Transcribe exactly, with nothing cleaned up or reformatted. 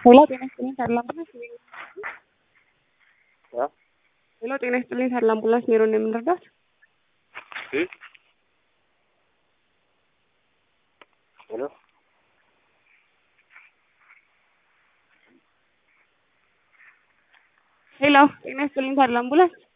ሄሎ ጤና ይስጥልኝ ታዲላ አምቡላንስ ያ ሄሎ ጤና ይስጥልኝ ታዲላ አምቡላንስ ሜሮን ነው የምንረዳት? እ ሄሎ ሄሎ ጤና ይስጥልኝ ታዲላ አምቡላንስ